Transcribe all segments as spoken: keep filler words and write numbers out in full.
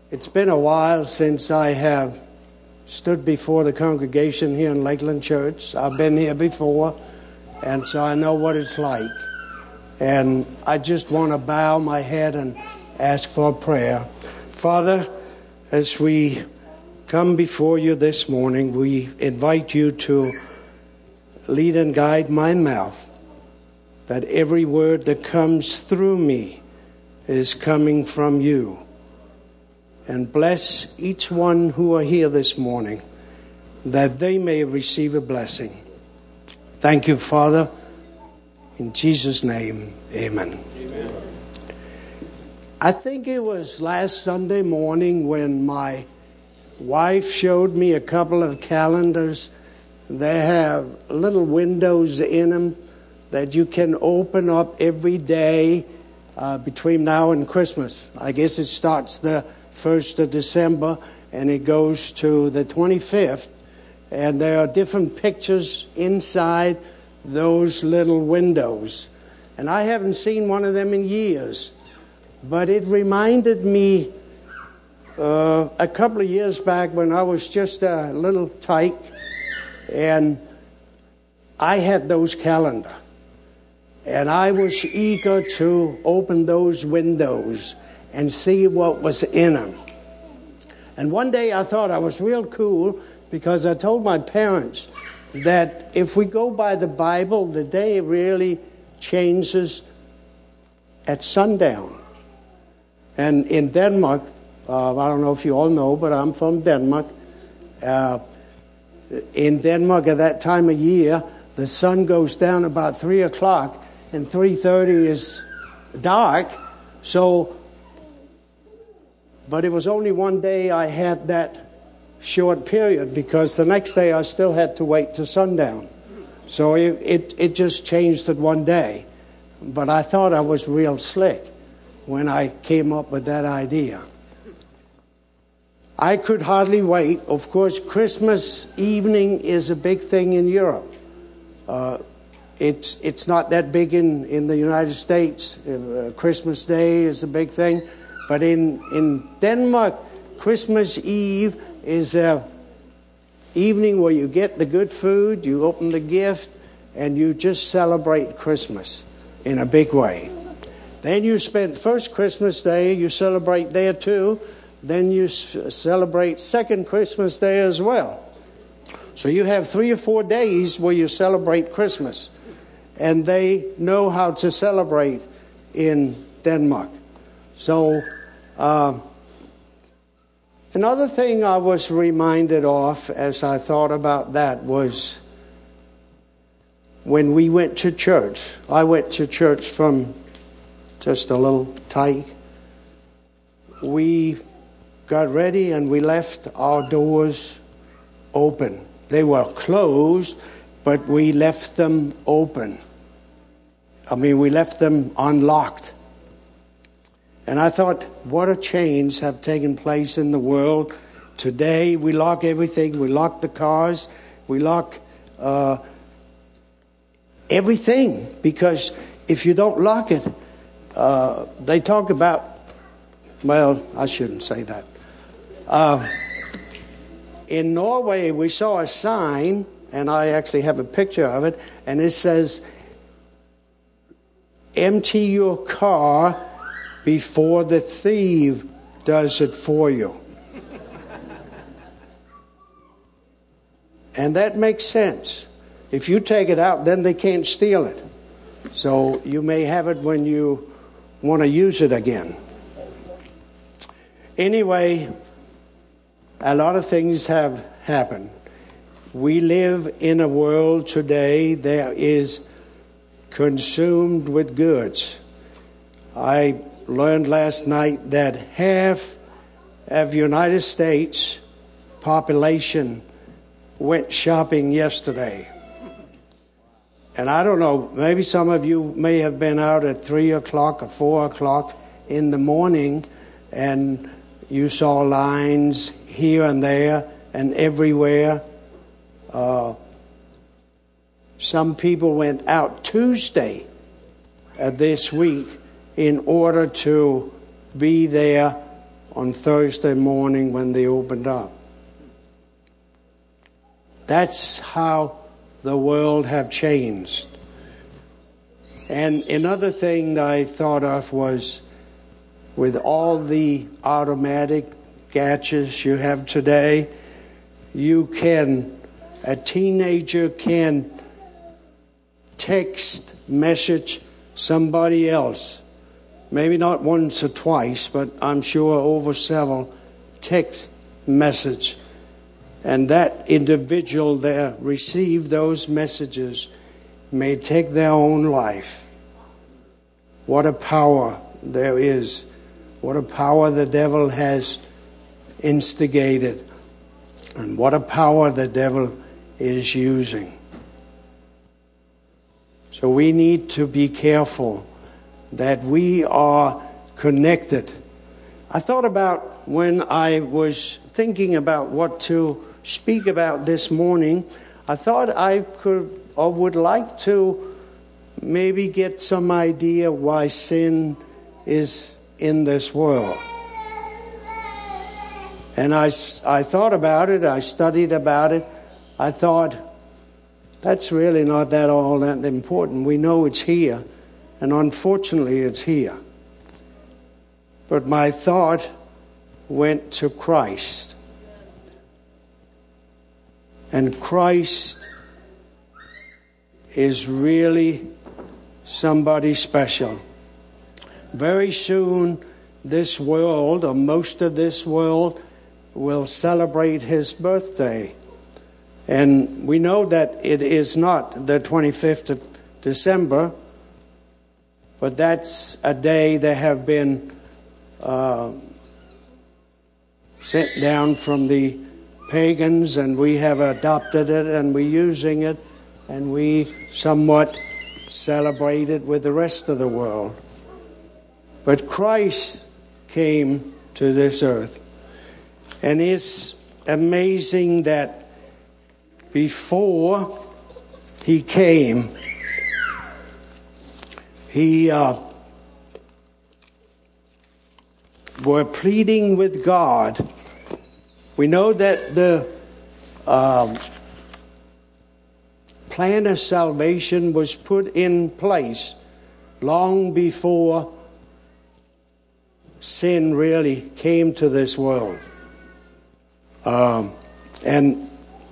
It's been a while since I have stood before the congregation here in Lakeland Church. I've been here before, and so I know what it's like. And I just want to bow my head and ask for a prayer. Father, as we come before you this morning, we invite you to lead and guide my mouth, that every word that comes through me is coming from you. And bless each one who are here this morning, that they may receive a blessing. Thank you, Father. In Jesus' name, amen. Amen. I think it was last Sunday morning when my wife showed me a couple of calendars. They have little windows in them that you can open up every day uh, between now and Christmas. I guess it starts the first of December, and it goes to the twenty-fifth. And there are different pictures inside those little windows. And I haven't seen one of them in years. But it reminded me uh, a couple of years back when I was just a little tyke, and I had those calendars. And I was eager to open those windows and see what was in them. And one day I thought I was real cool because I told my parents that if we go by the Bible, the day really changes at sundown. And in Denmark, uh, I don't know if you all know, but I'm from Denmark. Uh, in Denmark at that time of year, the sun goes down about three o'clock and three thirty is dark. So But it was only one day I had that short period, because the next day I still had to wait to sundown. So it, it, it just changed it one day. But I thought I was real slick when I came up with that idea. I could hardly wait. Of course, Christmas evening is a big thing in Europe. Uh, it's it's not that big in, in the United States. Uh, Christmas Day is a big thing. But in, in Denmark, Christmas Eve is a evening where you get the good food, you open the gift, and you just celebrate Christmas in a big way. Then you spend first Christmas Day, you celebrate there too. Then you celebrate second Christmas Day as well. So you have three or four days where you celebrate Christmas. And they know how to celebrate in Denmark. So, uh, another thing I was reminded of as I thought about that was when we went to church. I went to church from just a little tyke. We got ready and we left our doors open. They were closed, but we left them open. I mean, we left them unlocked. And I thought, what a change have taken place in the world. Today, we lock everything. We lock the cars. We lock uh, everything. Because if you don't lock it, uh, they talk about, well, I shouldn't say that. Uh, in Norway, we saw a sign, and I actually have a picture of it, and it says, empty your car before the thief does it for you. And that makes sense. If you take it out, then they can't steal it. So you may have it when you want to use it again. Anyway, a lot of things have happened. We live in a world today that is consumed with goods. I learned last night that half of the United States population went shopping yesterday. And I don't know, maybe some of you may have been out at three o'clock or four o'clock in the morning and you saw lines here and there and everywhere. Uh, some people went out Tuesday uh, this week in order to be there on Thursday morning when they opened up. That's how the world have changed. And another thing that I thought of was, with all the automatic gadgets you have today, you can, a teenager can text message somebody else. Maybe not once or twice, but I'm sure over several text message. And that individual there received those messages may take their own life. What a power there is. What a power the devil has instigated. And what a power the devil is using. So we need to be careful that we are connected. I thought about, when I was thinking about what to speak about this morning, I thought I could or would like to maybe get some idea why sin is in this world. And I, I thought about it, I studied about it. I thought, that's really not that all that important. We know it's here, and unfortunately it's here. But my thought went to Christ. And Christ is really somebody special. Very soon, this world, or most of this world, will celebrate his birthday. And we know that it is not the twenty-fifth of December, but that's a day that have been uh, sent down from the pagans, and we have adopted it, and we're using it, and we somewhat celebrate it with the rest of the world. But Christ came to this earth. And it's amazing that before he came, he uh, were pleading with God. We know that the uh, plan of salvation was put in place long before sin really came to this world. Um, and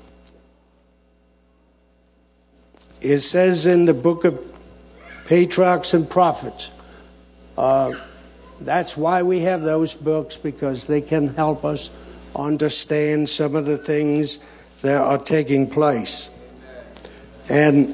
it says in the book of Patriarchs and Prophets, uh, that's why we have those books, because they can help us understand some of the things that are taking place. And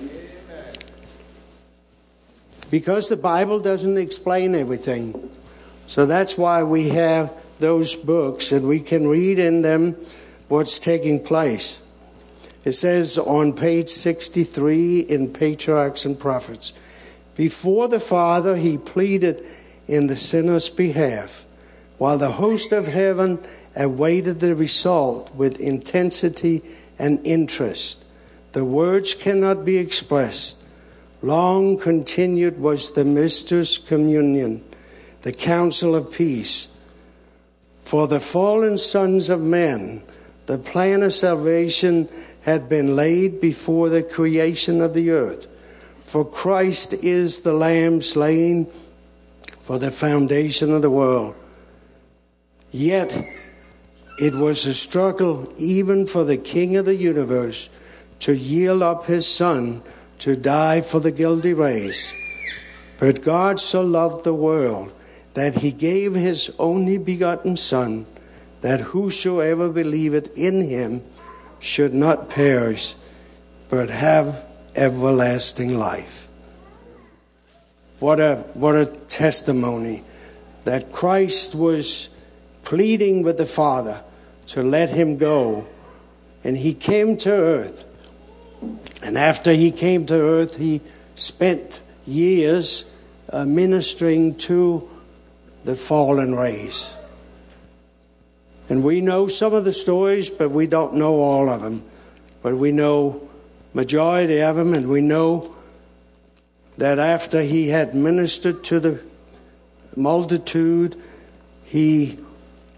because the Bible doesn't explain everything, so that's why we have those books, and we can read in them what's taking place. It says on page sixty-three in Patriarchs and Prophets, before the Father he pleaded in the sinner's behalf, while the host of heaven awaited the result with intensity and interest. The words cannot be expressed. Long continued was the mysterious communion, the council of peace. For the fallen sons of men, the plan of salvation had been laid before the creation of the earth. For Christ is the Lamb slain for the foundation of the world. Yet it was a struggle even for the King of the universe to yield up his Son to die for the guilty race. But God so loved the world that he gave his only begotten Son, that whosoever believeth in him should not perish, but have everlasting life. What a what a testimony that Christ was pleading with the Father to let him go, and he came to earth. And after he came to earth, he spent years uh, ministering to the fallen race. And we know some of the stories, but we don't know all of them. But we know majority of them, and we know that after he had ministered to the multitude, he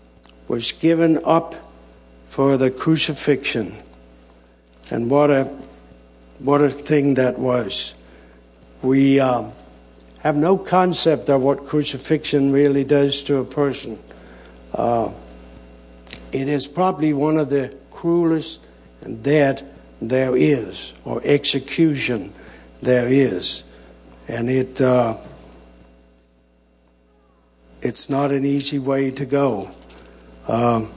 was given up for the crucifixion. And what a what a thing that was. We um, have no concept of what crucifixion really does to a person. Uh, it is probably one of the cruelest death there is, or execution there is. And it uh, it's not an easy way to go. Um,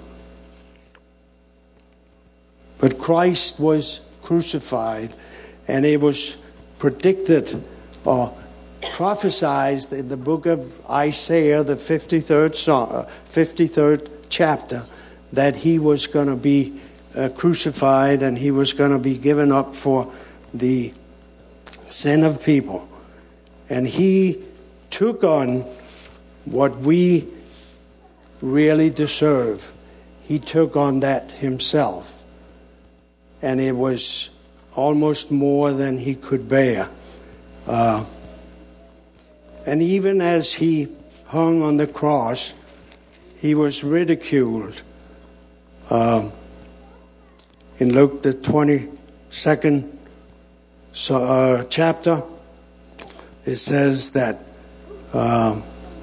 but Christ was crucified, and it was predicted or prophesied in the book of Isaiah, the fifty-third, fifty-third chapter, that he was going to be uh, crucified and he was going to be given up for the sin of people. And he took on what we really deserve. He took on that himself. And it was almost more than he could bear. Uh, and even as he hung on the cross, he was ridiculed. Uh, in Luke, the twenty-second uh, chapter, it says that uh,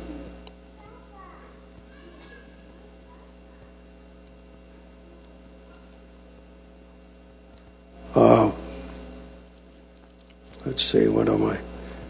uh, let's see, what am I?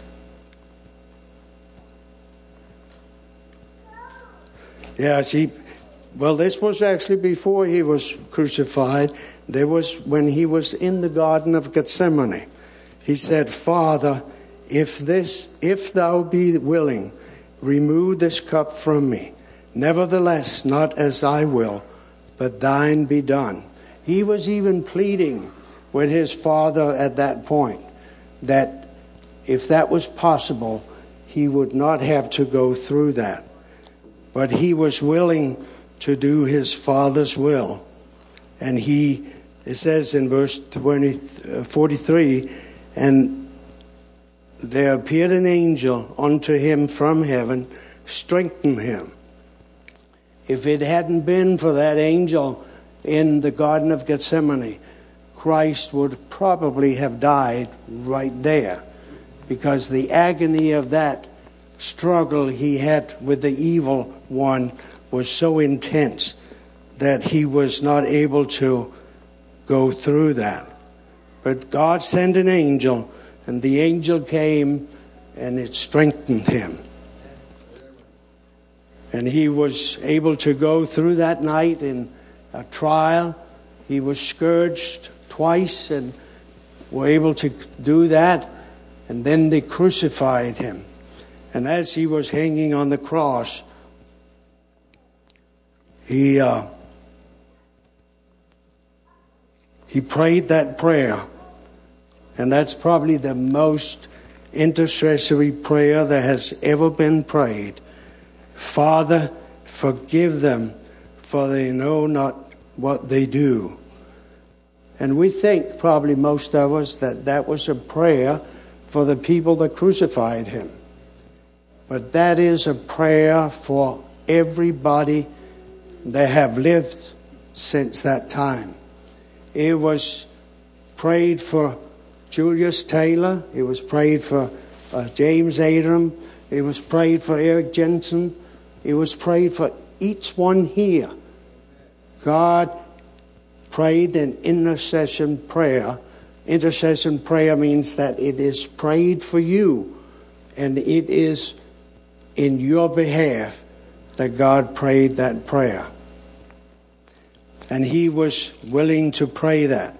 Yes, he, well, this was actually before he was crucified. There was when he was in the Garden of Gethsemane. He said, Father, if this, if thou be willing, remove this cup from me. Nevertheless, not as I will, but thine be done. He was even pleading with his Father at that point that if that was possible, he would not have to go through that. But he was willing to do his Father's will. And he, it says in verse twenty, forty-three, and there appeared an angel unto him from heaven, strengthened him. If it hadn't been for that angel in the Garden of Gethsemane, Christ would probably have died right there, because the agony of that struggle he had with the evil one was so intense that he was not able to go through that. But God sent an angel, and the angel came and it strengthened him. And he was able to go through that night in a trial. He was scourged twice and were able to do that. And then they crucified him. And as he was hanging on the cross, he uh, he prayed that prayer. And that's probably the most intercessory prayer that has ever been prayed. Father, forgive them, for they know not what they do. And we think, probably most of us, that that was a prayer for the people that crucified him. But that is a prayer for everybody that have lived since that time. It was prayed for Julius Taylor. It was prayed for uh, James Adram. It was prayed for Eric Jensen. It was prayed for each one here. God prayed an intercession prayer. Intercession prayer means that it is prayed for you, and it is in your behalf that God prayed that prayer. And he was willing to pray that.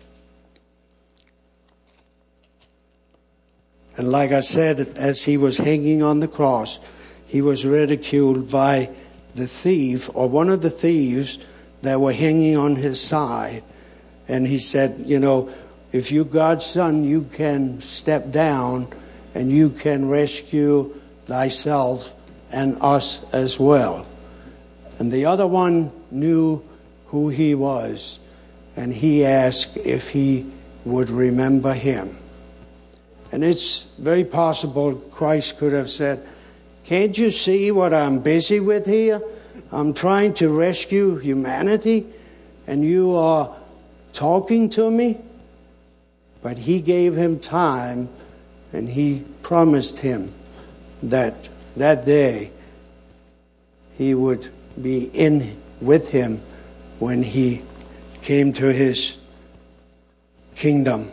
And like I said, as he was hanging on the cross, he was ridiculed by the thief, or one of the thieves that were hanging on his side. And he said, you know, if you're God's son, you can step down and you can rescue thyself and us as well. And the other one knew who he was, and he asked if he would remember him. And it's very possible Christ could have said, can't you see what I'm busy with here? I'm trying to rescue humanity, and you are talking to me? But he gave him time, and he promised him that that day he would be in with him when he came to his kingdom.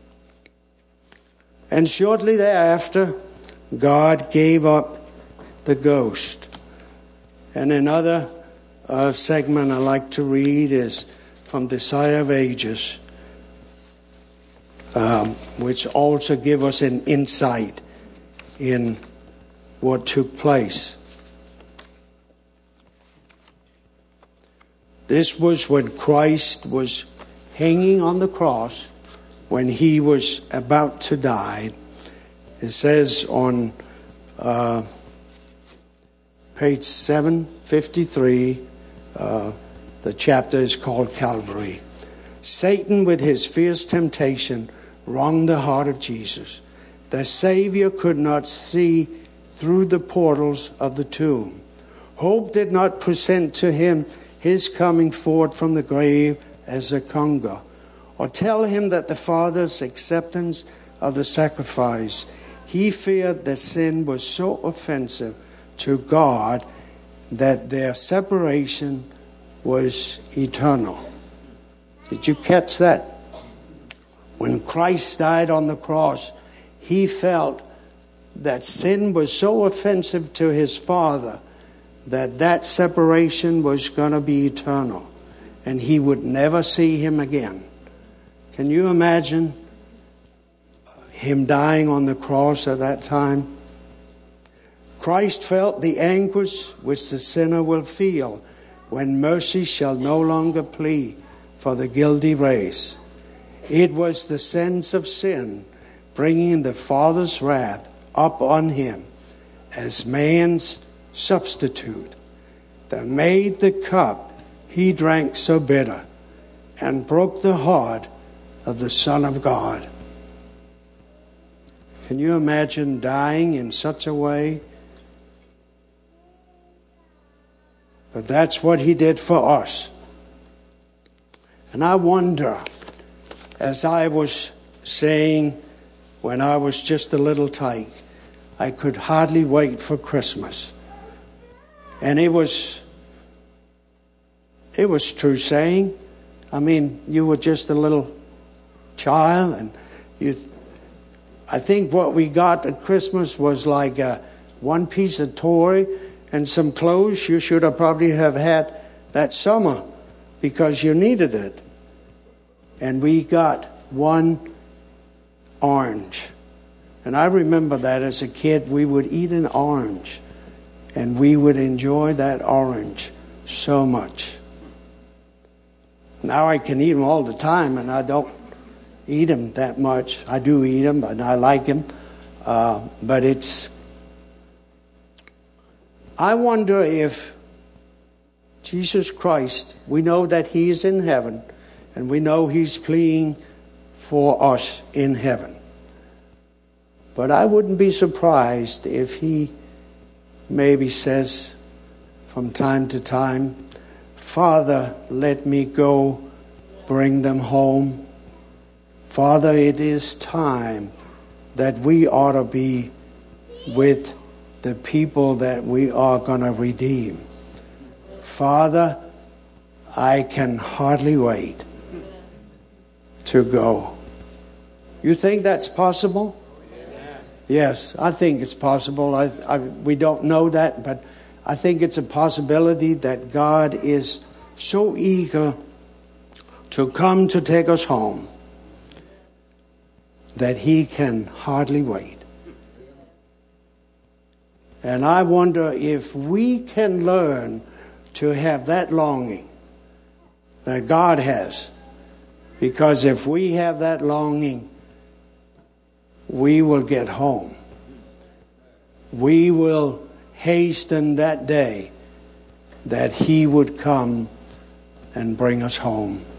And shortly thereafter, God gave up the ghost. And another uh, segment I like to read is from Desire of Ages, um, which also give us an insight in what took place. This was when Christ was hanging on the cross, when he was about to die. It says on uh, page seven fifty-three, uh, the chapter is called Calvary. Satan, with his fierce temptation, wrung the heart of Jesus. The Savior could not see through the portals of the tomb. Hope did not present to him his coming forth from the grave as a conqueror, or tell him that the Father's acceptance of the sacrifice. He feared that sin was so offensive to God that their separation was eternal. Did you catch that? When Christ died on the cross, he felt that sin was so offensive to his Father that that separation was going to be eternal, and he would never see him again. Can you imagine him dying on the cross at that time? Christ felt the anguish which the sinner will feel when mercy shall no longer plead for the guilty race. It was the sense of sin bringing the Father's wrath up on him as man's substitute that made the cup he drank so bitter and broke the heart of the Son of God. Can you imagine dying in such a way? But that's what he did for us. And I wonder, as I was saying when I was just a little tyke, I could hardly wait for Christmas. And it was, it was true saying. I mean, you were just a little child, and you. I think what we got at Christmas was like a, one piece of toy and some clothes you should have probably have had that summer because you needed it. And we got one orange. And I remember that as a kid, we would eat an orange. And we would enjoy that orange so much. Now I can eat them all the time, and I don't eat them that much. I do eat them, but I like them. Uh, but it's... I wonder if Jesus Christ, we know that he is in heaven, and we know he's pleading for us in heaven. But I wouldn't be surprised if he maybe says from time to time, Father, let me go bring them home. Father, it is time that we ought to be with the people that we are going to redeem. Father, I can hardly wait to go. You think that's possible? Yes, I think it's possible. I, I, we don't know that, but I think it's a possibility that God is so eager to come to take us home that he can hardly wait. And I wonder if we can learn to have that longing that God has. Because if we have that longing, we will get home. We will hasten that day that he would come and bring us home.